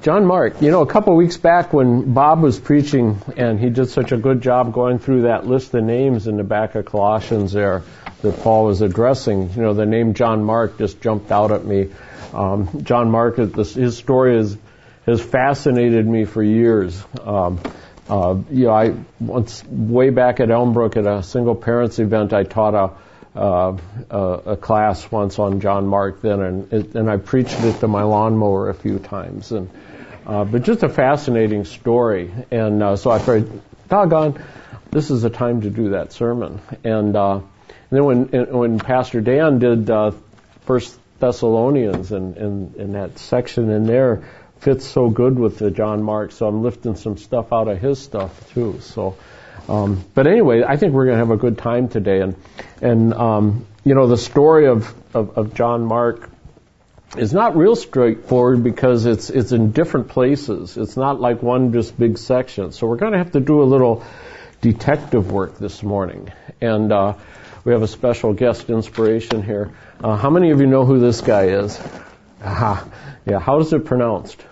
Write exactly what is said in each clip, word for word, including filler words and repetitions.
John Mark, you know, a couple of weeks back when Bob was preaching, and he did such a good job going through that list of names in the back of Colossians there that Paul was addressing, you know, the name John Mark just jumped out at me. Um, John Mark, his story is, has fascinated me for years. Um, uh, you know, I once, way back at Elmbrook at a single parents event, I taught a Uh, a, a class once on John Mark then, and, it, and I preached it to my lawnmower a few times. And uh, but just a fascinating story. And uh, so I thought, doggone, this is the time to do that sermon. And, uh, and then when when Pastor Dan did uh, First Thessalonians, and, and, and that section in there fits so good with the John Mark, so I'm lifting some stuff out of his stuff too. So. Um, but anyway, I think we're going to have a good time today. And, and um, you know, the story of, of, of John Mark is not real straightforward because it's it's in different places. It's not like one just big section. So we're going to have to do a little detective work this morning. And uh, we have a special guest inspiration here. Uh, how many of you know who this guy is? Aha. Yeah, how is it pronounced?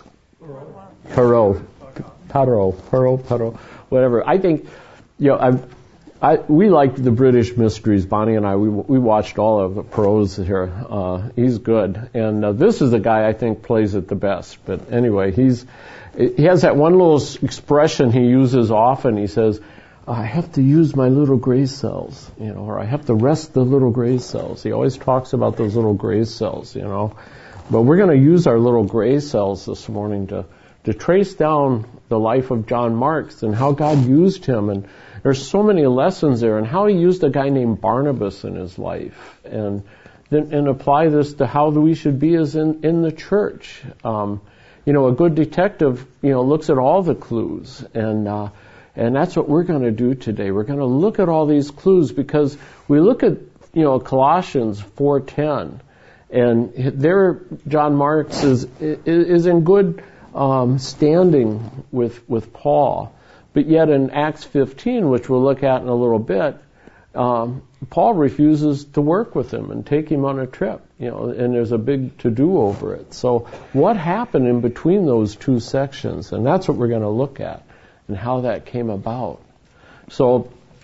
Perot. Perot. Perot. Perot. Whatever. I think... You know, I've, I, we liked the British mysteries. Bonnie and I, we we watched all of the pros here. Uh, he's good, and uh, this is the guy I think plays it the best. But anyway, he's he has that one little expression he uses often. He says, "I have to use my little gray cells," you know, or "I have to rest the little gray cells." He always talks about those little gray cells, you know. But we're going to use our little gray cells this morning to to trace down the life of John Mark and how God used him. And there's so many lessons there, and how he used a guy named Barnabas in his life, and then and apply this to how we should be as in, in the church. Um, you know, a good detective, you know, looks at all the clues, and uh, and that's what we're going to do today. We're going to look at all these clues because we look at, you know, Colossians four ten, and there John Mark is is in good um, standing with with Paul. But yet in Acts fifteen, which we'll look at in a little bit, um, Paul refuses to work with him and take him on a trip, you know, and there's a big to-do over it. So what happened in between those two sections? And that's what we're going to look at, and how that came about. So,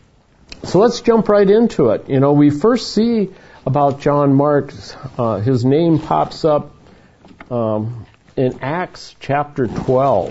so let's jump right into it. You know, we first see about John Mark, uh, his name pops up um, in Acts chapter twelve.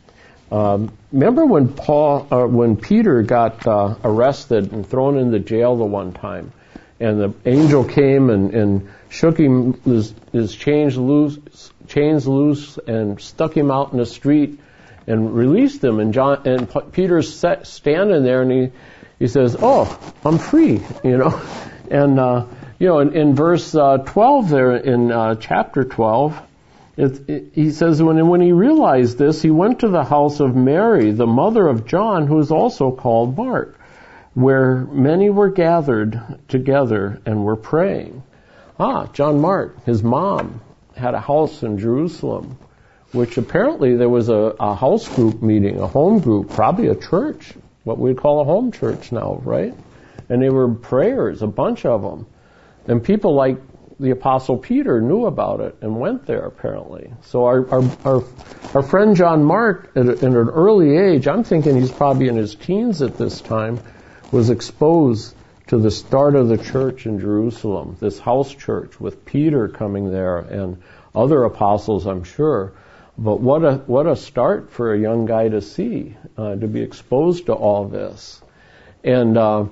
Um, remember when Paul, uh, when Peter got uh, arrested and thrown into jail the one time, and the angel came and, and shook him his, his chains loose, chains loose, and stuck him out in the street and released him. And John and P- Peter's set, standing there, and he he says, "Oh, I'm free," you know. And uh, you know, in, in verse uh, twelve there in uh, chapter twelve. It, it, he says, when, when he realized this, he went to the house of Mary, the mother of John, who is also called Mark, where many were gathered together and were praying. Ah, John Mark, his mom, had a house in Jerusalem, which apparently there was a, a house group meeting, a home group, probably a church, what we'd call a home church now, right? And they were prayers, a bunch of them. And people like the Apostle Peter knew about it and went there, apparently. So our our our, our friend John Mark, at, at an early age, I'm thinking he's probably in his teens at this time, was exposed to the start of the church in Jerusalem, this house church with Peter coming there and other apostles, I'm sure. But what a what a start for a young guy to see, uh, to be exposed to all this. And uh,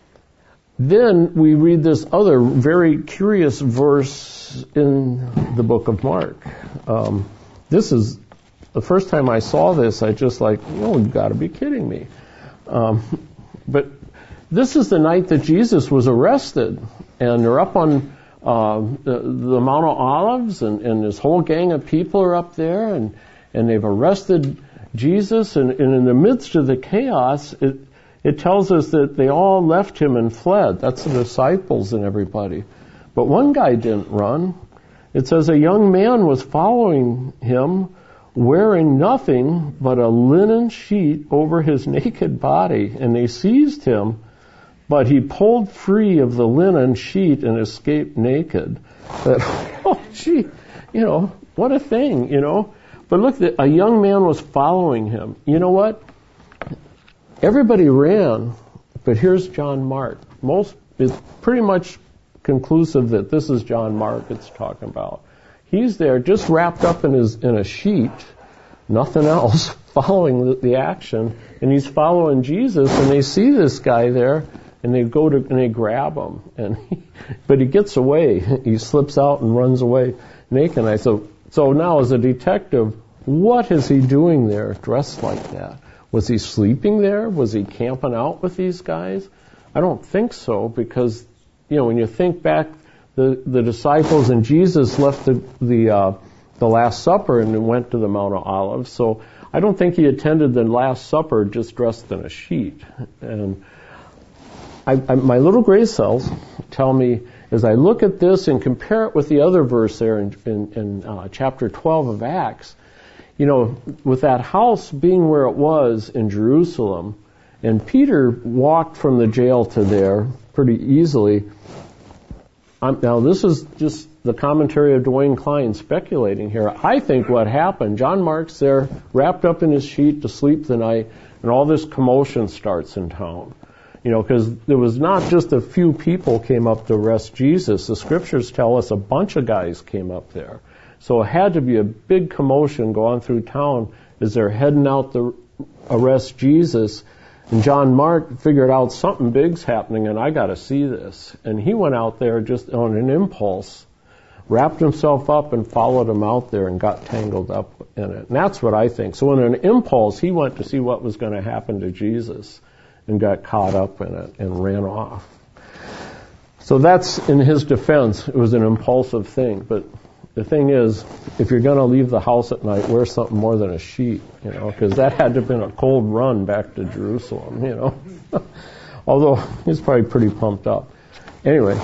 then we read this other very curious verse in the book of Mark. Um, this is the first time I saw this. I just like, oh, you've got to be kidding me. Um, but this is the night that Jesus was arrested, and they're up on uh, the, the Mount of Olives, and, and this whole gang of people are up there, and, and they've arrested Jesus, and, and in the midst of the chaos, it, it tells us that they all left him and fled. That's the disciples and everybody. But one guy didn't run. It says a young man was following him, wearing nothing but a linen sheet over his naked body, and they seized him, but he pulled free of the linen sheet and escaped naked. That, oh, gee, you know, what a thing, you know. But look, a young man was following him. You know what? Everybody ran, but here's John Mark. Most, it's pretty much conclusive that this is John Mark it's talking about. He's there just wrapped up in his in a sheet, nothing else, following the, the action, and he's following Jesus, and they see this guy there, and they go to and they grab him, and he, but he gets away. He slips out and runs away naked. And I so so now as a detective, what is he doing there, dressed like that? Was he sleeping there? Was he camping out with these guys? I don't think so, because you know when you think back, the the disciples and Jesus left the the uh, the Last Supper and went to the Mount of Olives. So I don't think he attended the Last Supper just dressed in a sheet. And I, I, my little gray cells tell me, as I look at this and compare it with the other verse there in, in, in uh, chapter twelve of Acts, you know, with that house being where it was in Jerusalem, and Peter walked from the jail to there pretty easily. I'm, now, this is just the commentary of Dwayne Klein speculating here. I think what happened, John Mark's there, wrapped up in his sheet to sleep the night, and all this commotion starts in town. You know, because there was not just a few people came up to arrest Jesus. The scriptures tell us a bunch of guys came up there. So it had to be a big commotion going through town as they're heading out to arrest Jesus. And John Mark figured out something big's happening, and I got to see this. And he went out there just on an impulse, wrapped himself up and followed him out there and got tangled up in it. And that's what I think. So in an impulse, he went to see what was going to happen to Jesus and got caught up in it and ran off. So that's, in his defense, it was an impulsive thing. But the thing is, if you're going to leave the house at night, wear something more than a sheet, you know, because that had to have been a cold run back to Jerusalem, you know. Although he's probably pretty pumped up. Anyway,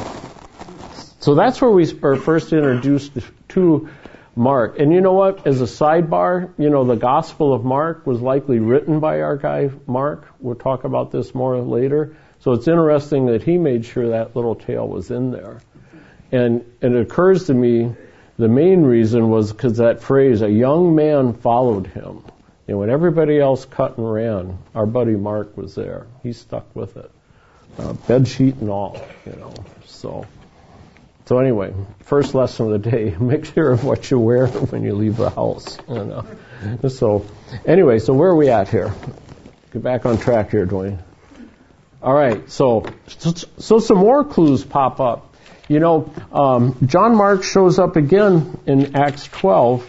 so that's where we are first introduced to Mark. And you know what? As a sidebar, you know, the Gospel of Mark was likely written by our guy Mark. We'll talk about this more later. So it's interesting that he made sure that little tale was in there. And, and it occurs to me the main reason was because that phrase, a young man followed him. You know, when everybody else cut and ran, our buddy Mark was there. He stuck with it. Uh, bed sheet and all, you know. So... So anyway, first lesson of the day, make sure of what you wear when you leave the house. You know? So anyway, so where are we at here? Get back on track here, Dwayne. All right, so so some more clues pop up. You know, um, John Mark shows up again in Acts twelve.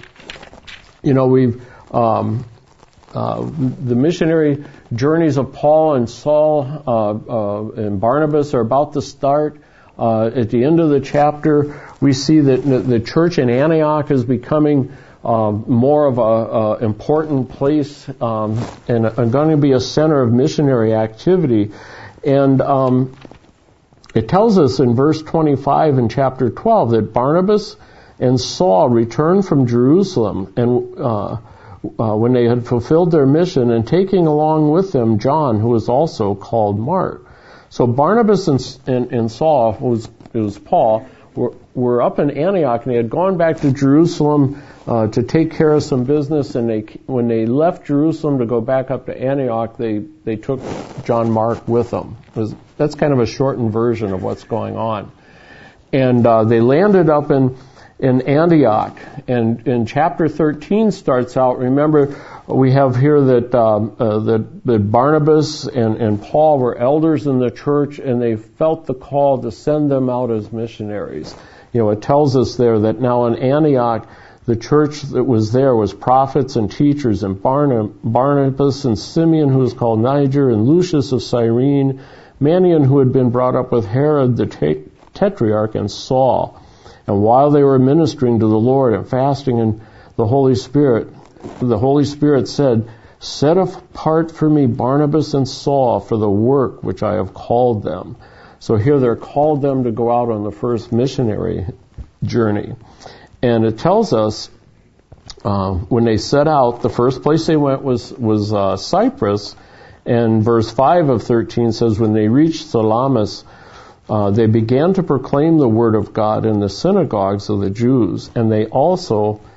You know, we've um, uh, the missionary journeys of Paul and Saul uh, uh, and Barnabas are about to start. Uh, at the end of the chapter, we see that the church in Antioch is becoming um, more of a, a important place um, and, and going to be a center of missionary activity. And um, it tells us in verse twenty-five in chapter twelve that Barnabas and Saul returned from Jerusalem, and uh, uh, when they had fulfilled their mission, and taking along with them John, who was also called Mark. So Barnabas and, and, and Saul, who was, it was Paul, were, were up in Antioch, and they had gone back to Jerusalem uh, to take care of some business. And they, when they left Jerusalem to go back up to Antioch, they, they took John Mark with them. It was, that's kind of a shortened version of what's going on. And uh, they landed up in in Antioch, and in chapter thirteen starts out. Remember, we have here that uh, uh, that, that Barnabas and, and Paul were elders in the church, and they felt the call to send them out as missionaries. You know, it tells us there that now in Antioch, the church that was there was prophets and teachers, and Barnab- Barnabas and Simeon, who was called Niger, and Lucius of Cyrene, Manaen, who had been brought up with Herod the te- tetrarch, and Saul. And while they were ministering to the Lord and fasting in the Holy Spirit, the Holy Spirit said, "Set apart for me Barnabas and Saul for the work which I have called them." So here they're called them to go out on the first missionary journey. And it tells us uh, when they set out, the first place they went was, was uh, Cyprus. And verse five of thirteen says, when they reached Salamis, Uh, they began to proclaim the word of God in the synagogues of the Jews, and they also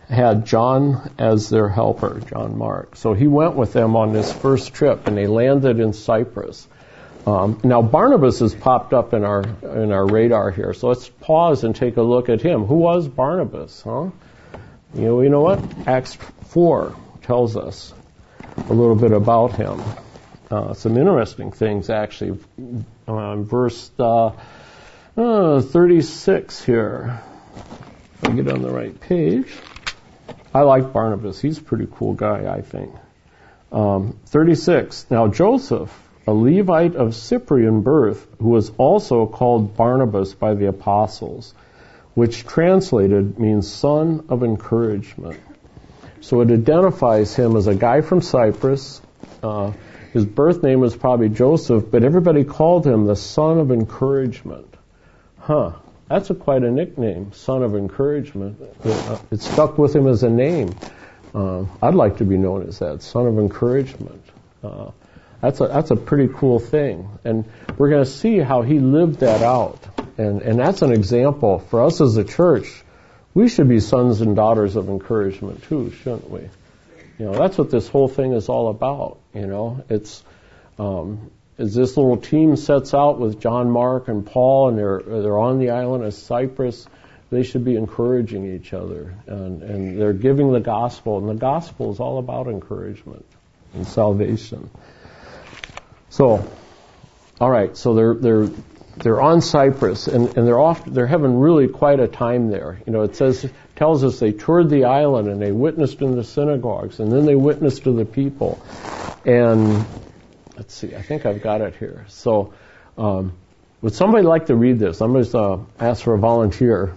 had John as their helper, John Mark. So he went with them on this first trip, and they landed in Cyprus. Um, now Barnabas has popped up in our in our radar here, so let's pause and take a look at him. Who was Barnabas? Huh? You know, you know what? Acts four tells us a little bit about him. Uh, some interesting things, actually. Uh, verse uh, uh, thirty-six here. If I get on the right page. I like Barnabas. He's a pretty cool guy, I think. Um, thirty-six. Now Joseph, a Levite of Cyprian birth, who was also called Barnabas by the apostles, which translated means son of encouragement. So it identifies him as a guy from Cyprus. Uh, his birth name was probably Joseph, but everybody called him the son of encouragement. Huh. That's a, quite a nickname, son of encouragement. It, uh, it stuck with him as a name. Uh, I'd like to be known as that, son of encouragement. Uh, that's a that's a pretty cool thing, and we're going to see how he lived that out. And and that's an example for us as a church. We should be sons and daughters of encouragement too, shouldn't we? You know, that's what this whole thing is all about. You know, it's. Um, As this little team sets out with John Mark and Paul, and they're they're on the island of Cyprus, they should be encouraging each other, and, and they're giving the gospel, and the gospel is all about encouragement and salvation. So, all right, so they're they're they're on Cyprus, and, and they're off. They're having really quite a time there. You know, it says tells us they toured the island and they witnessed in the synagogues, and then they witnessed to the people, and. Let's see, I think I've got it here. So, um, would somebody like to read this? I'm going to uh, ask for a volunteer.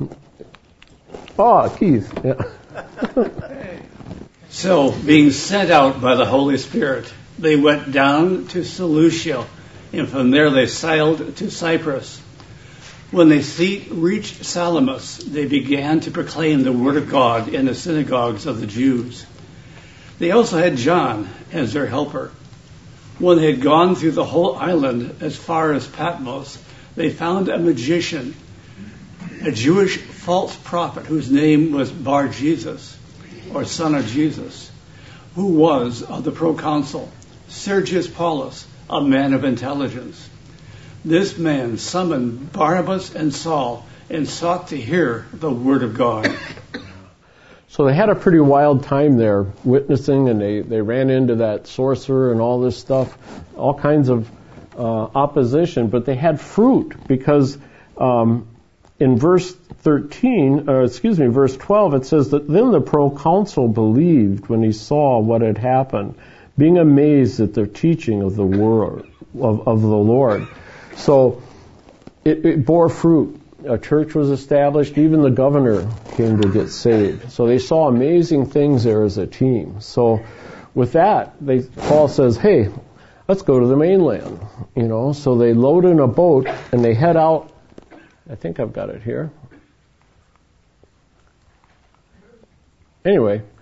Oh, Keith. Yeah. So, being sent out by the Holy Spirit, they went down to Seleucia, and from there they sailed to Cyprus. When they see, reached Salamis, they began to proclaim the word of God in the synagogues of the Jews. They also had John as their helper. When they had gone through the whole island as far as Patmos, they found a magician, a Jewish false prophet whose name was Bar-Jesus, or son of Jesus, who was of the proconsul, Sergius Paulus, a man of intelligence. This man summoned Barnabas and Saul and sought to hear the word of God. So they had a pretty wild time there witnessing, and they, they ran into that sorcerer and all this stuff, all kinds of uh, opposition, but they had fruit because um, in verse thirteen, or excuse me, verse twelve, it says that then the proconsul believed when he saw what had happened, being amazed at their teaching of the word of, of the Lord. So it, it bore fruit. A church was established. Even the governor came to get saved. So they saw amazing things there as a team. So with that, they, Paul says, hey, let's go to the mainland. You know, so they load in a boat and they head out. I think I've got it here. Anyway.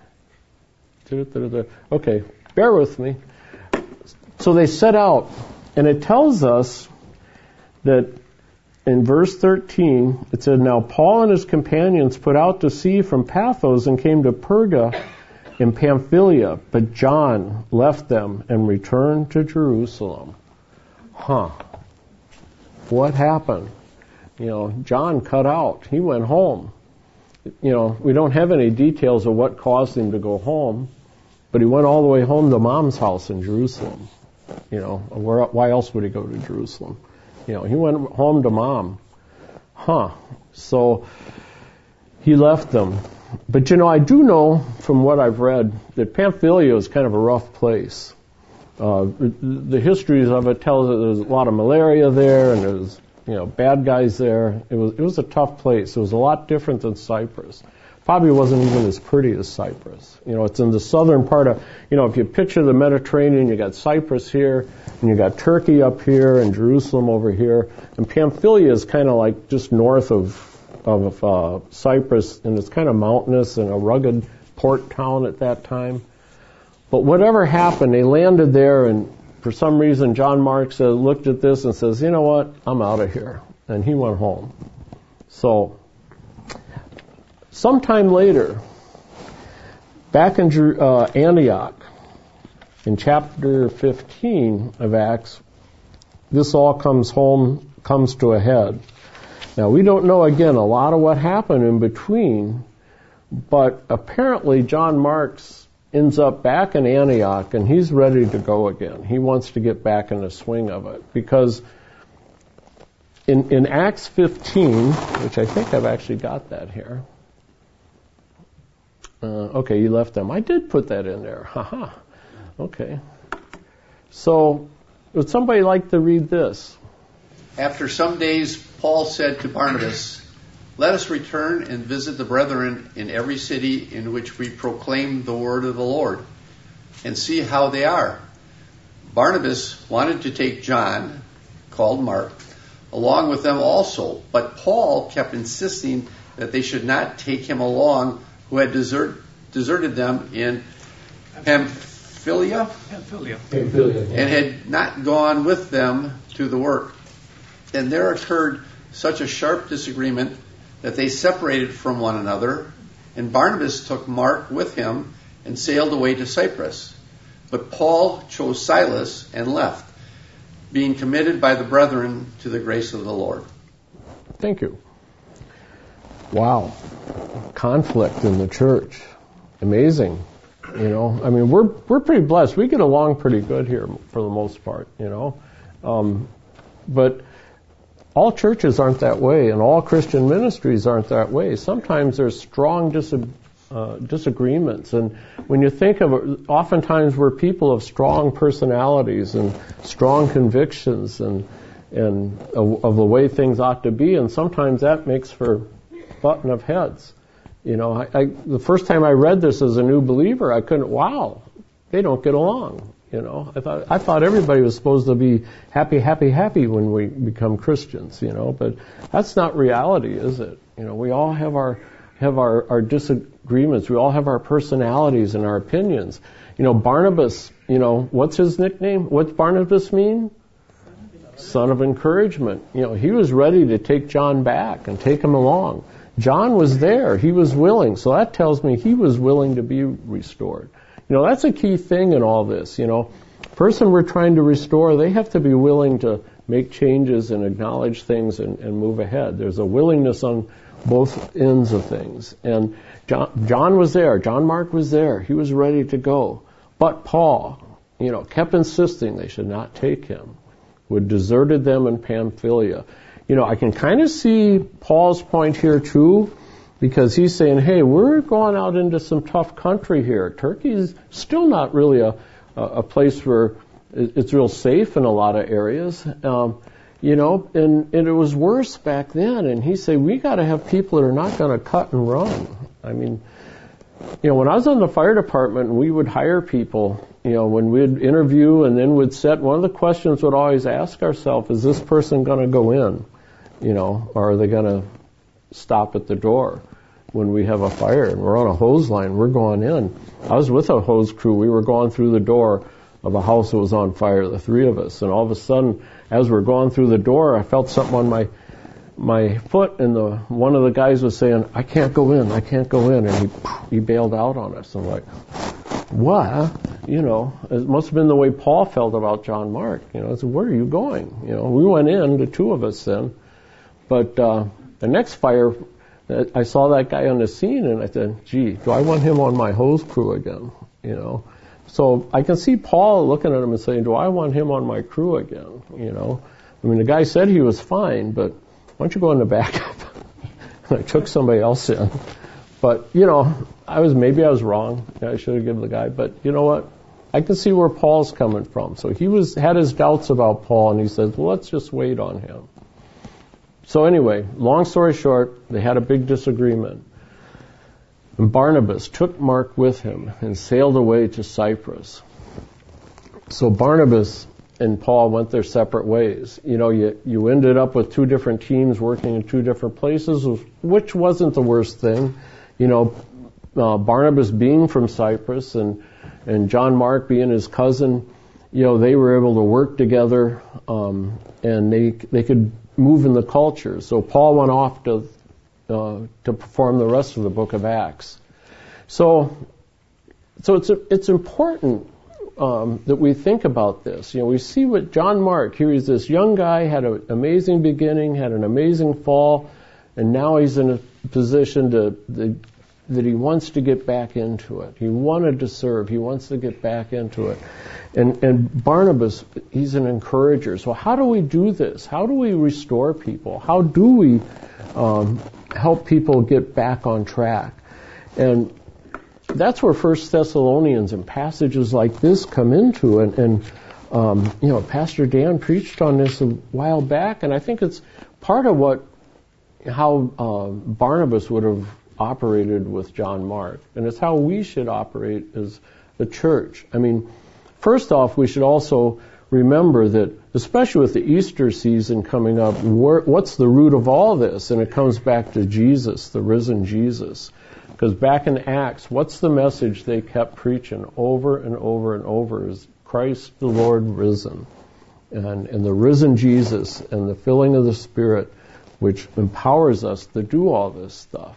Okay, bear with me. So they set out, and it tells us that in verse thirteen, it said, now Paul and his companions put out to sea from Paphos and came to Perga in Pamphylia, but John left them and returned to Jerusalem. Huh. What happened? You know, John cut out. He went home. You know, we don't have any details of what caused him to go home, but he went all the way home to Mom's house in Jerusalem. You know, where, why else would he go to Jerusalem? You know, he went home to Mom. Huh. So he left them. But, you know, I do know from what I've read that Pamphylia is kind of a rough place. Uh, the histories of it tells that there's a lot of malaria there, and there's, you know, bad guys there. It was it was a tough place. It was a lot different than Cyprus. Probably wasn't even as pretty as Cyprus. You know, it's in the southern part of, you know, if you picture the Mediterranean, you got Cyprus here, and you got Turkey up here, and Jerusalem over here, and Pamphylia is kind of like just north of of uh, Cyprus, and it's kind of mountainous and a rugged port town at that time. But whatever happened, they landed there, and for some reason, John Mark said, looked at this and says, you know what, I'm out of here. And he went home. So, sometime later, back in uh, Antioch, in chapter fifteen of Acts, this all comes home, comes to a head. Now, we don't know, again, a lot of what happened in between, but apparently John Marks ends up back in Antioch, and he's ready to go again. He wants to get back in the swing of it, because in, in Acts fifteen, which I think I've actually got that here. Uh, okay, you left them. I did put that in there. Haha. Okay. So, would somebody like to read this? After some days, Paul said to Barnabas, "Let us return and visit the brethren in every city in which we proclaim the word of the Lord, and see how they are." Barnabas wanted to take John, called Mark, along with them also, but Paul kept insisting that they should not take him along, who had desert, deserted them in Pamphylia, Pamphylia. Pamphylia, yeah. and had not gone with them to the work. And there occurred such a sharp disagreement that they separated from one another, and Barnabas took Mark with him and sailed away to Cyprus. But Paul chose Silas and left, being committed by the brethren to the grace of the Lord. Thank you. Wow. Conflict in the church. Amazing. You know, I mean, we're we're pretty blessed. We get along pretty good here for the most part, you know. Um, but all churches aren't that way, and all Christian ministries aren't that way. Sometimes there's strong dis- uh, disagreements, and when you think of it, oftentimes we're people of strong personalities and strong convictions and and of, of the way things ought to be, and sometimes that makes for button of heads. You know, I, I, the first time I read this as a new believer, I couldn't. Wow, they don't get along. You know, I thought I thought everybody was supposed to be happy, happy, happy when we become Christians. You know, but that's not reality, is it? You know, we all have our have our, our disagreements. We all have our personalities and our opinions. You know, Barnabas. You know, what's his nickname? What's Barnabas mean? Son of encouragement. You know, he was ready to take John back and take him along. John was there. He was willing. So that tells me he was willing to be restored. You know, that's a key thing in all this. You know, person we're trying to restore, they have to be willing to make changes and acknowledge things and, and move ahead. There's a willingness on both ends of things. And John, John was there. John Mark was there. He was ready to go. But Paul, you know, kept insisting they should not take him, who had deserted them in Pamphylia. You know, I can kind of see Paul's point here too, because he's saying, hey, we're going out into some tough country here. Turkey's still not really a, a place where it's real safe in a lot of areas. Um, you know, and, and it was worse back then. And he said, we got to have people that are not going to cut and run. I mean, you know, when I was in the fire department, we would hire people, you know, when we'd interview and then we'd set, one of the questions we'd always ask ourselves, is this person going to go in? You know, or are they going to stop at the door when we have a fire and we're on a hose line? We're going in. I was with a hose crew. We were going through the door of a house that was on fire, the three of us. And all of a sudden, as we're going through the door, I felt something on my my foot, and the one of the guys was saying, I can't go in, I can't go in. And he, he bailed out on us. I'm like, what? You know, it must have been the way Paul felt about John Mark. You know, I said, where are you going? You know, we went in, the two of us then. But uh, the next fire, I saw that guy on the scene, and I said, gee, do I want him on my hose crew again? You know, so I can see Paul looking at him and saying, do I want him on my crew again? You know, I mean, the guy said he was fine, but why don't you go in the backup? I took somebody else in. But, you know, I was maybe I was wrong. I should have given the guy. But you know what? I can see where Paul's coming from. So he was had his doubts about Paul, and he says, well, let's just wait on him. So anyway, long story short, they had a big disagreement. And Barnabas took Mark with him and sailed away to Cyprus. So Barnabas and Paul went their separate ways. You know, you, you ended up with two different teams working in two different places, which wasn't the worst thing. You know, uh, Barnabas being from Cyprus and, and John Mark being his cousin, you know, they were able to work together, um, and they they could move in the culture. So Paul went off to uh, to perform the rest of the book of Acts. So so it's a, it's important um, that we think about this. You know, we see what John Mark, here he's this young guy, had an amazing beginning, had an amazing fall, and now he's in a position to the, that he wants to get back into it. He wanted to serve. He wants to get back into it. And, and Barnabas, he's an encourager. So how do we do this? How do we restore people? How do we um, help people get back on track? And that's where First Thessalonians and passages like this come into. And, and um, you know, Pastor Dan preached on this a while back, and I think it's part of what how uh, Barnabas would have operated with John Mark, and it's how we should operate as the church. I mean, first off, we should also remember that, especially with the Easter season coming up, what's the root of all this? And it comes back to Jesus, the risen Jesus. Because back in Acts, what's the message they kept preaching over and over and over is Christ the Lord risen. And, and the risen Jesus and the filling of the Spirit, which empowers us to do all this stuff.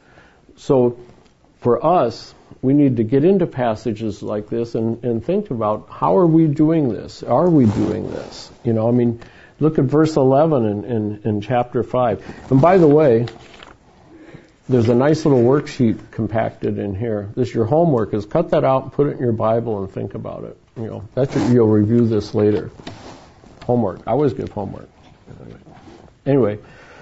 So for us, we need to get into passages like this and, and think about, how are we doing this? Are we doing this? You know, I mean, look at verse eleven in, in, in chapter five. And by the way, there's a nice little worksheet compacted in here. This, your homework is cut that out and put it in your Bible and think about it. You know, that's your, you'll review this later. Homework. I always give homework. Anyway.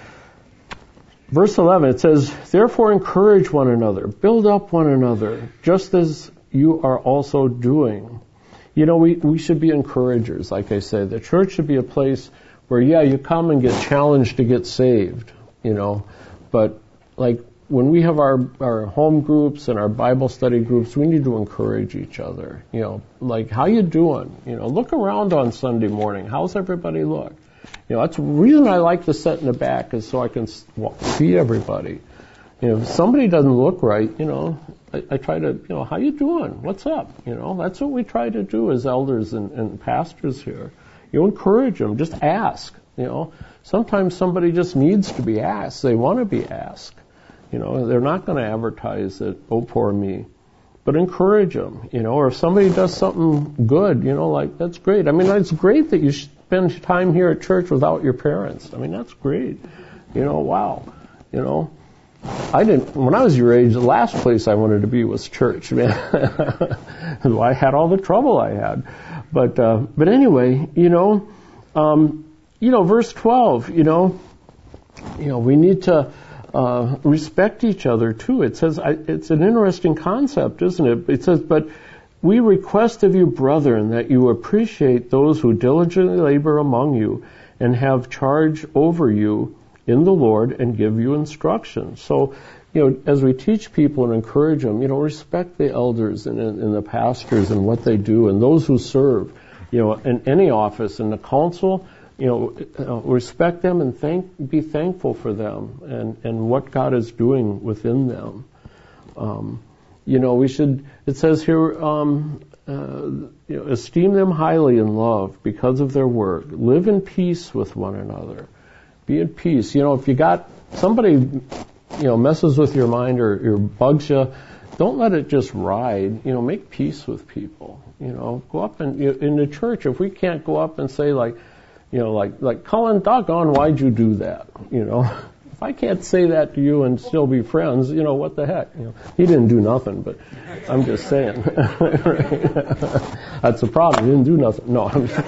Verse eleven, it says, therefore encourage one another, build up one another, just as you are also doing. You know, we, we should be encouragers, like I said. The church should be a place where, yeah, you come and get challenged to get saved, you know. But, like, when we have our, our home groups and our Bible study groups, we need to encourage each other. You know, like, how you doing? You know, look around on Sunday morning. How's everybody look? You know, that's the reason I like to sit in the back, is so I can see everybody. You know, if somebody doesn't look right, you know, I, I try to, you know, how you doing? What's up? You know, that's what we try to do as elders and, and pastors here. You encourage them. Just ask. You know, sometimes somebody just needs to be asked. They want to be asked. You know, they're not going to advertise it, oh, poor me. But encourage them, you know, or if somebody does something good, you know, like, that's great. I mean, it's great that you spend time here at church without your parents. I mean, that's great. You know, wow. You know, I didn't, when I was your age, the last place I wanted to be was church, man. I had all the trouble I had. But, uh, but anyway, you know, um, you know, verse twelve, you know, you know, we need to, Uh, respect each other too. It says, I, it's an interesting concept, isn't it? It says, but we request of you, brethren, that you appreciate those who diligently labor among you and have charge over you in the Lord and give you instruction. So, you know, as we teach people and encourage them, you know, respect the elders and, and the pastors and what they do and those who serve, you know, in any office, in the council. You know, uh, respect them and thank, be thankful for them and, and what God is doing within them. Um, you know, we should, it says here, um, uh, you know, esteem them highly in love because of their work. Live in peace with one another. Be at peace. You know, if you got somebody, you know, messes with your mind or, or bugs you, don't let it just ride. You know, make peace with people. You know, go up and, you know, in the church, if we can't go up and say, like, you know, like, like, Colin, doggone, why'd you do that? You know, if I can't say that to you and still be friends, you know, what the heck? You know, he didn't do nothing, but I'm just saying. That's the problem. He didn't do nothing. No, I'm just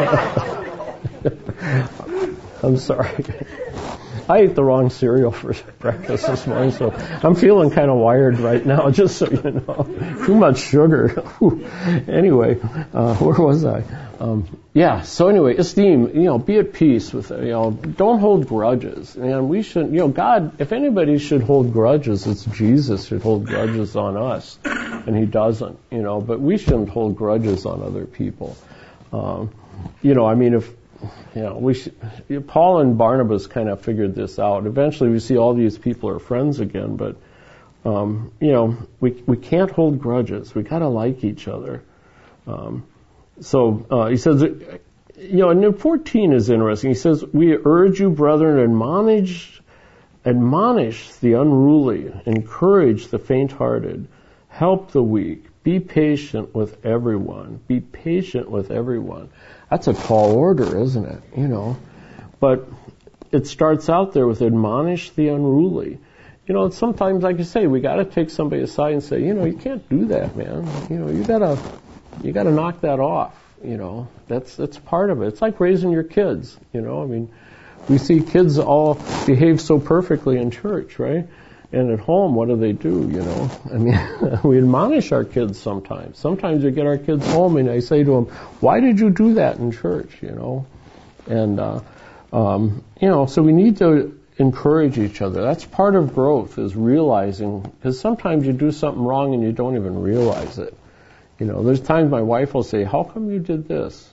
kidding. I'm sorry. I ate the wrong cereal for breakfast this morning, so I'm feeling kind of wired right now, just so you know. Too much sugar. Anyway, uh, where was I? Um, yeah, so anyway, esteem, you know, be at peace with it, you know, don't hold grudges. And we shouldn't, you know, God, if anybody should hold grudges, it's Jesus should hold grudges on us, and he doesn't, you know, but we shouldn't hold grudges on other people. Um, you know, I mean, if, you know, we should, Paul and Barnabas kind of figured this out. Eventually we see all these people are friends again, but, um, you know, we, we can't hold grudges. We gotta like each other. Um, So uh, he says, you know, and then fourteen is interesting. He says, we urge you, brethren, admonish, admonish the unruly, encourage the faint-hearted, help the weak, Be patient with everyone. Be patient with everyone. That's a tall order, isn't it? You know, but it starts out there with admonish the unruly. You know, sometimes, like you say, we got to take somebody aside and say, you know, you can't do that, man. You know, you gotta, you gotta knock that off. You know, that's that's part of it. It's like raising your kids. You know, I mean, we see kids all behave so perfectly in church, right? And at home, what do they do? You know, I mean, we admonish our kids sometimes. Sometimes we get our kids home and I say to them, "Why did you do that in church?" You know, and uh, um, you know, so we need to encourage each other. That's part of growth, is realizing, because sometimes you do something wrong and you don't even realize it. You know, there's times my wife will say, "How come you did this?"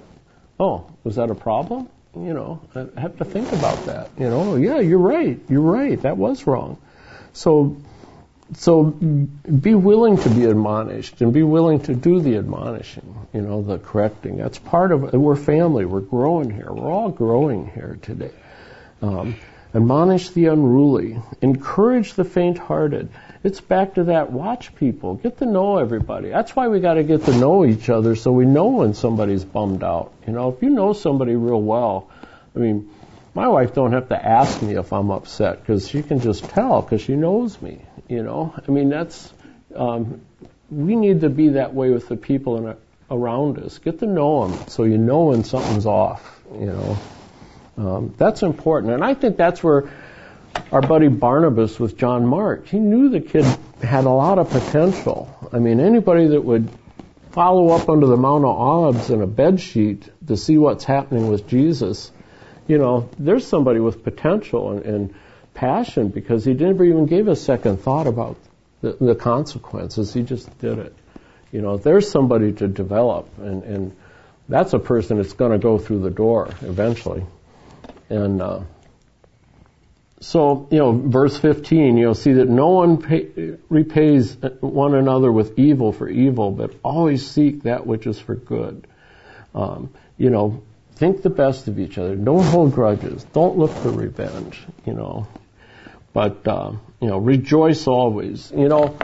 "Oh, was that a problem?" You know, I have to think about that. You know, yeah, you're right. You're right. That was wrong. So, so be willing to be admonished and be willing to do the admonishing, you know, the correcting. That's part of it. We're family. We're growing here. We're all growing here today. Um, admonish the unruly. Encourage the faint-hearted. It's back to that. Watch people. Get to know everybody. That's why we got to get to know each other, so we know when somebody's bummed out. You know, if you know somebody real well, I mean, my wife don't have to ask me if I'm upset, because she can just tell, because she knows me, you know. I mean, that's, um, we need to be that way with the people in, around us. Get to know them so you know when something's off, you know. Um, that's important. And I think that's where our buddy Barnabas with John Mark, he knew the kid had a lot of potential. I mean, anybody that would follow up under the Mount of Olives in a bed sheet to see what's happening with Jesus, you know, there's somebody with potential and, and passion, because he never even gave a second thought about the, the consequences. He just did it. You know, there's somebody to develop, and, and that's a person that's going to go through the door eventually. And uh, so, you know, verse fifteen, you know, see that no one pay, repays one another with evil for evil, but always seek that which is for good. Um, you know, think the best of each other. Don't hold grudges. Don't look for revenge, you know. But, uh, you know, rejoice always. You know,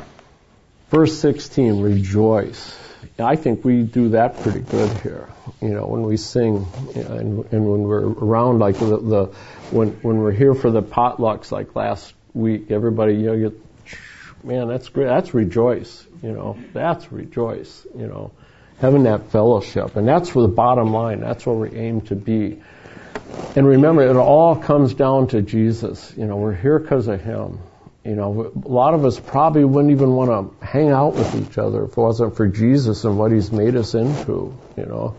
verse sixteen, rejoice. I think we do that pretty good here, you know, when we sing, and, and when we're around, like the, the when when we're here for the potlucks, like last week, everybody, you know, you, man, that's great. That's rejoice, you know. That's rejoice, you know. Having that fellowship. And that's for the bottom line. That's where we aim to be. And remember, it all comes down to Jesus. You know, we're here because of Him. You know, a lot of us probably wouldn't even want to hang out with each other if it wasn't for Jesus and what He's made us into, you know.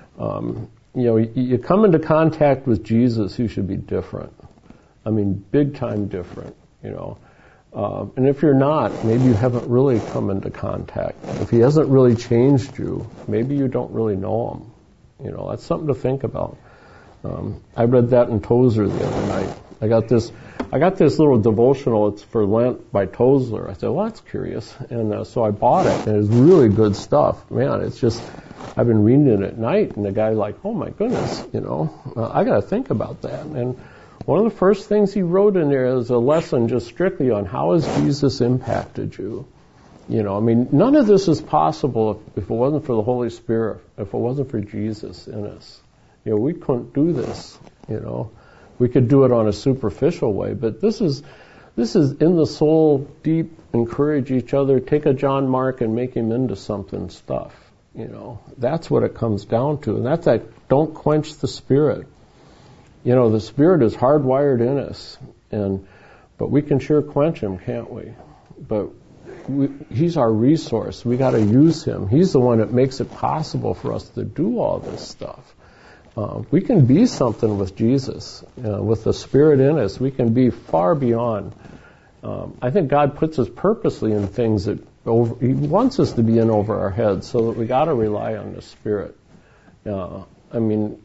Um, you know, you, you come into contact with Jesus, you should be different. I mean, big time different, you know. Uh, and if you're not, maybe you haven't really come into contact. If He hasn't really changed you, maybe you don't really know Him. You know, that's something to think about. Um, I read that in Tozer the other night. I got this, I got this little devotional. It's for Lent by Tozer. I said, well, that's curious, and uh, so I bought it. And it's really good stuff, man. It's just, I've been reading it at night, and the guy's like, oh my goodness, you know, uh, I got to think about that. And one of the first things he wrote in there is a lesson just strictly on how has Jesus impacted you. You know, I mean, none of this is possible if, if it wasn't for the Holy Spirit, if it wasn't for Jesus in us. You know, we couldn't do this, you know. We could do it on a superficial way, but this is this is in the soul, deep, encourage each other, take a John Mark and make him into something stuff, you know. That's what it comes down to, and that's like, don't quench the Spirit. You know, the Spirit is hardwired in us, and but we can sure quench Him, can't we? But we, He's our resource. We got to use Him. He's the one that makes it possible for us to do all this stuff. Uh, we can be something with Jesus, uh, with the Spirit in us. We can be far beyond. Um, I think God puts us purposely in things that over, He wants us to be in over our heads, so that we got to rely on the Spirit. Uh, I mean,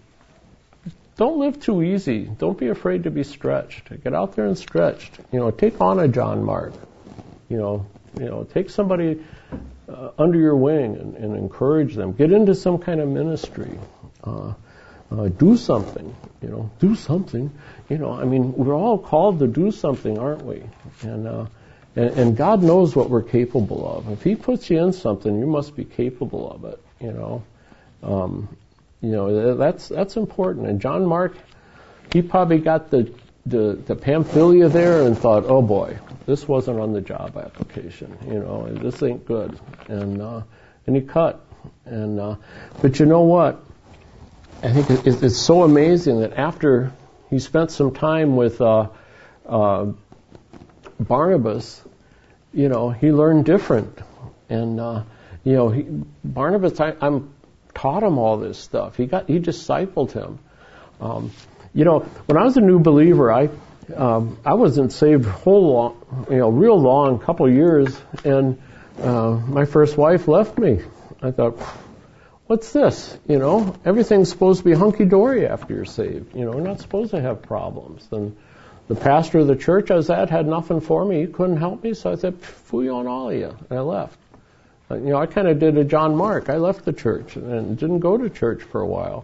don't live too easy. Don't be afraid to be stretched. Get out there and stretched. You know, take on a John Mark. You know, you know, take somebody uh, under your wing and, and encourage them. Get into some kind of ministry. Uh, Uh, do something, you know, do something, you know, I mean, we're all called to do something, aren't we? And, uh, And, and God knows what we're capable of. If He puts you in something, you must be capable of it. You know, um, you know that's that's important. And John Mark, he probably got the, the the Pamphylia there and thought, oh boy, this wasn't on the job application. You know, this ain't good. And uh, and he cut. And uh, but you know what? I think it, it's so amazing that after he spent some time with uh, uh, Barnabas, you know, he learned different. And, uh, you know, he, Barnabas, I, I'm taught him all this stuff. He got, he discipled him. Um, you know, when I was a new believer, I, um, I wasn't saved whole long, you know, real long, couple years, and uh, my first wife left me. I thought, what's this? You know, everything's supposed to be hunky-dory after you're saved. You know, we're not supposed to have problems. And the pastor of the church I was at had nothing for me. He couldn't help me, so I said, "Fooey on all of you," and I left. You know, I kind of did a John Mark. I left the church and didn't go to church for a while.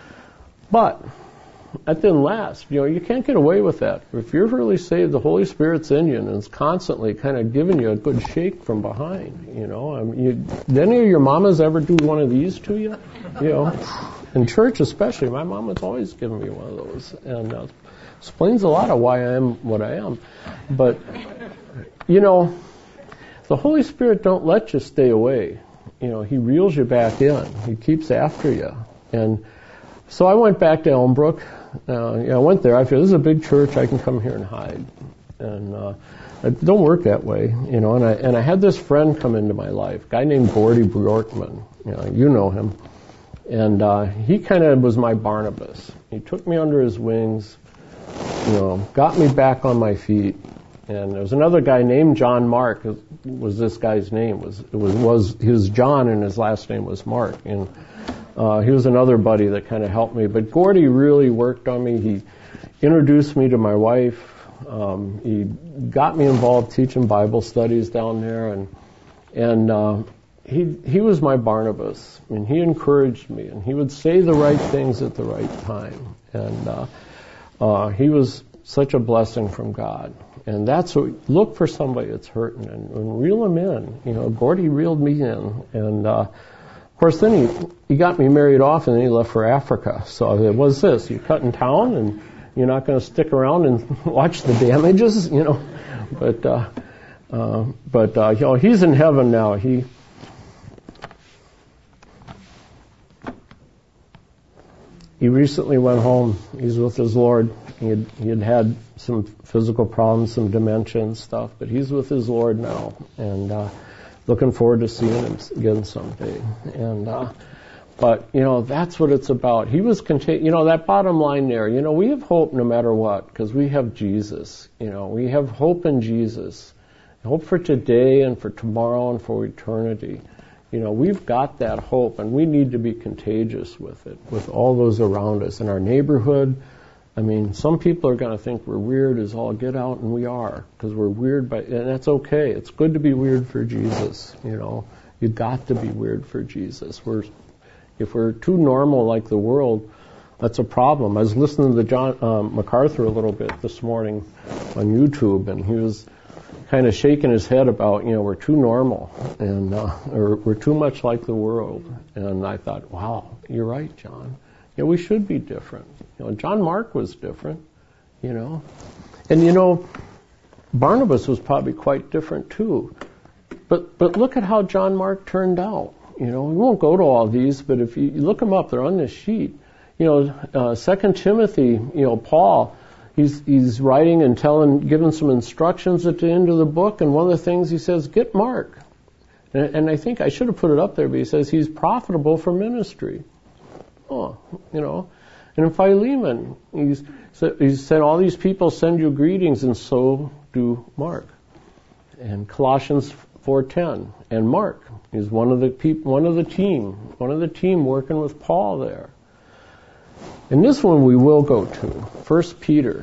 But that didn't last. You know, you can't get away with that. If you're really saved, the Holy Spirit's in you and is constantly kind of giving you a good shake from behind. You know, I mean, you, did any of your mamas ever do one of these to you? You know, in church especially, my mom was always giving me one of those, and uh, explains a lot of why I am what I am. But you know, the Holy Spirit don't let you stay away. You know, He reels you back in. He keeps after you. And so I went back to Elmbrook. Uh, you know, I went there. I feel this is a big church. I can come here and hide. And uh, it don't work that way. You know. And I and I had this friend come into my life, a guy named Gordy Bjorkman. You know, you know him. And uh, he kind of was my Barnabas. He took me under his wings. You know, got me back on my feet. And there was another guy named John Mark. Was this guy's name? Was it was was his John and his last name was Mark. And uh, he was another buddy that kind of helped me. But Gordy really worked on me. He introduced me to my wife. Um, he got me involved teaching Bible studies down there, and and uh, he he was my Barnabas. I mean, he encouraged me, and he would say the right things at the right time. And uh, uh, he was such a blessing from God. And that's what, look for somebody that's hurting and, and reel them in. You know, Gordy reeled me in. And, uh, of course, then he, he got me married off and then he left for Africa. So I said, what's this? You cut in town and you're not going to stick around and watch the damages, you know? But, uh, uh, but, uh, you know, he's in heaven now. He, he recently went home. He's with his Lord. He had, he had had some physical problems, some dementia and stuff, but he's with his Lord now, and uh, looking forward to seeing him again someday. And uh, but you know, that's what it's about. He was content. You know, that bottom line there. You know, we have hope no matter what because we have Jesus. You know, we have hope in Jesus, hope for today and for tomorrow and for eternity. You know, we've got that hope, and we need to be contagious with it, with all those around us in our neighborhood. I mean, some people are going to think we're weird as all get out, and we are, because we're weird, by, and that's okay. It's good to be weird for Jesus, you know. You've got to be weird for Jesus. We're, if we're too normal like the world, that's a problem. I was listening to John um, MacArthur a little bit this morning on YouTube, and he was kind of shaking his head about, you know, we're too normal, and uh, or we're too much like the world. And I thought, wow, you're right, John. You know, we should be different. You know, John Mark was different, you know. And, you know, Barnabas was probably quite different, too. But but look at how John Mark turned out. You know, we won't go to all these, but if you, you look them up, they're on this sheet. You know, uh, Second Timothy, you know, Paul, he's he's writing and telling, giving some instructions at the end of the book, and one of the things he says, get Mark. And, and I think I should have put it up there, but he says he's profitable for ministry. Oh, you know. And in Philemon, he's, he said, all these people send you greetings, and so do Mark. And Colossians four ten, and Mark is one of the peop- one of the team, one of the team working with Paul there. And this one we will go to, First Peter.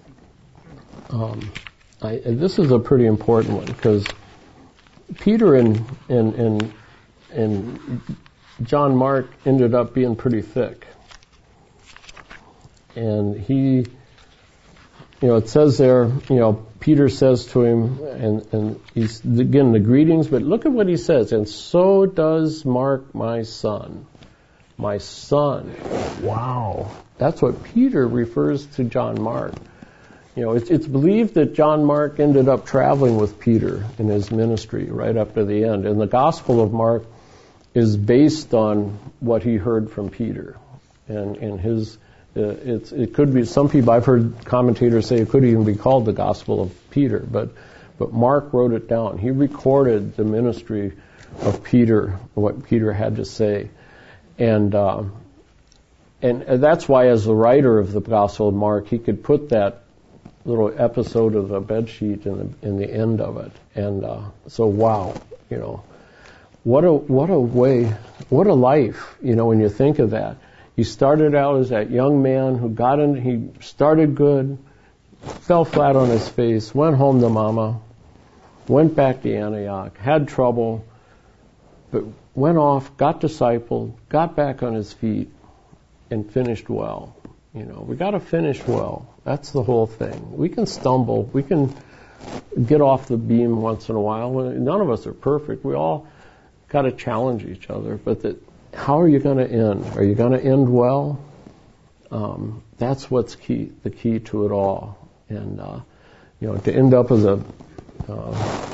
Um, I, and this is a pretty important one because Peter and and and and John Mark ended up being pretty thick. And he you know, it says there, you know, Peter says to him, and, and he's, again, the greetings, but look at what he says, and so does Mark, my son. My son. Wow. That's what Peter refers to John Mark. You know, it's, it's believed that John Mark ended up traveling with Peter in his ministry right up to the end. And the Gospel of Mark is based on what he heard from Peter. And, and his, uh, it's, it could be, some people, I've heard commentators say it could even be called the Gospel of Peter, but, but Mark wrote it down. He recorded the ministry of Peter, what Peter had to say. And, um, and that's why as the writer of the Gospel of Mark, he could put that little episode of the bedsheet in the, in the end of it. And, uh, so wow, you know, what a, what a way, what a life, you know, when you think of that. He started out as that young man who got in, he started good, fell flat on his face, went home to mama, went back to Antioch, had trouble, but went off, got discipled, got back on his feet, and finished well. You know, we got to finish well. That's the whole thing. We can stumble. We can get off the beam once in a while. None of us are perfect. We all got to challenge each other. But that, how are you going to end? Are you going to end well? Um, that's what's key. The key to it all. And uh, you know, to end up as a uh,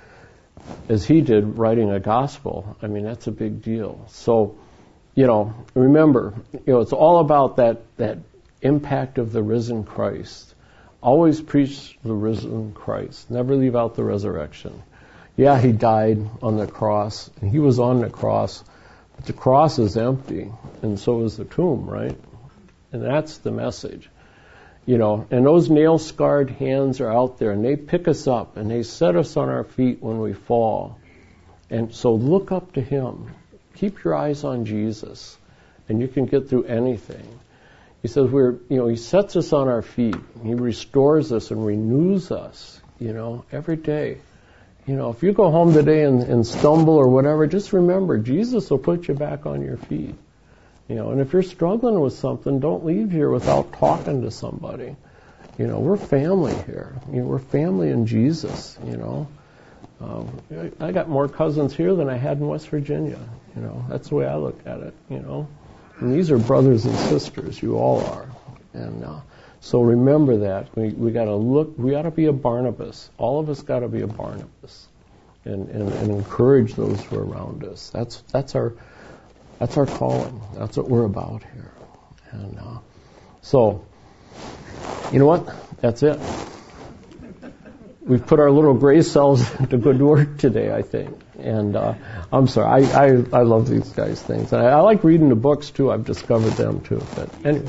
as he did, writing a gospel. I mean, that's a big deal. So, you know, remember, you know, it's all about that, that impact of the risen Christ. Always preach the risen Christ. Never leave out the resurrection. Yeah, he died on the cross, and he was on the cross, but the cross is empty, and so is the tomb, right? And that's the message. You know, and those nail-scarred hands are out there, and they pick us up, and they set us on our feet when we fall. And so look up to him. Keep your eyes on Jesus, and you can get through anything. He says we're, you know, he sets us on our feet. He restores us and renews us, you know, every day. You know, if you go home today and, and stumble or whatever, just remember, Jesus will put you back on your feet. You know, and if you're struggling with something, don't leave here without talking to somebody. You know, we're family here. You know, we're family in Jesus, you know. Um, I got more cousins here than I had in West Virginia. You know, that's the way I look at it, you know. And these are brothers and sisters, you all are. And uh, so remember that. We we got to look, we got to be a Barnabas. All of us got to be a Barnabas. And, and, and encourage those who are around us. That's that's our that's our calling. That's what we're about here. And uh, so, you know what? That's it. We've put our little gray cells to good work today, I think. And uh, I'm sorry, I, I, I love these guys' things. And I, I like reading the books, too. I've discovered them, too. But anyway.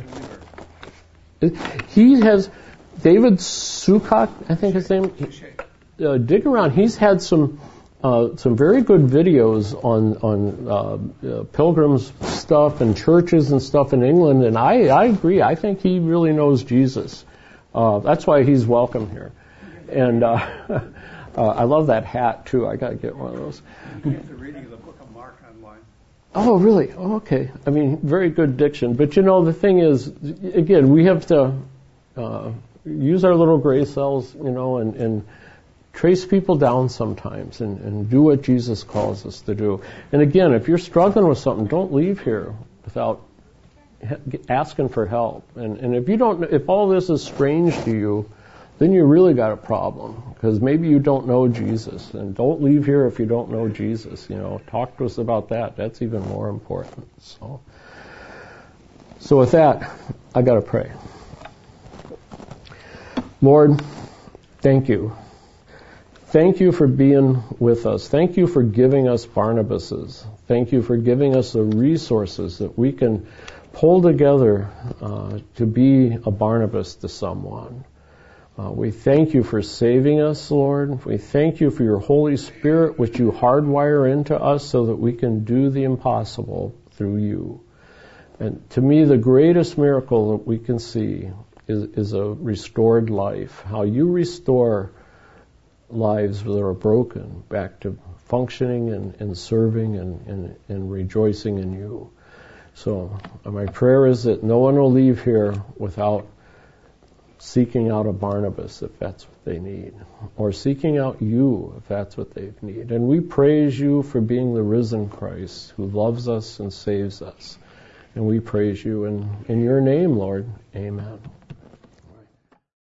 He has, David Sukak, I think his name, uh, dig around. He's had some uh, some very good videos on, on uh, uh, pilgrims stuff and churches and stuff in England. And I, I agree. I think he really knows Jesus. Uh, that's why he's welcome here. And uh, uh, I love that hat, too. I got to get one of those. You get the reading of the Book of Mark online. Oh, really? Oh, okay. I mean, very good diction. But, you know, the thing is, again, we have to uh, use our little gray cells, you know, and, and trace people down sometimes and, and do what Jesus calls us to do. And, again, if you're struggling with something, don't leave here without asking for help. And, and if you don't, if all this is strange to you, then you really got a problem, because maybe you don't know Jesus. And don't leave here if you don't know Jesus. You know, talk to us about that. That's even more important. So, so with that, I got to pray. Lord, thank you. Thank you for being with us. Thank you for giving us Barnabases. Thank you for giving us the resources that we can pull together uh, to be a Barnabas to someone. Uh, we thank you for saving us, Lord. We thank you for your Holy Spirit, which you hardwire into us so that we can do the impossible through you. And to me, the greatest miracle that we can see is, is a restored life. How you restore lives that are broken back to functioning and, and serving and, and, and rejoicing in you. So my prayer is that no one will leave here without seeking out a Barnabas if that's what they need, or seeking out you if that's what they need. And we praise you for being the risen Christ who loves us and saves us. And we praise you in, in your name, Lord. Amen.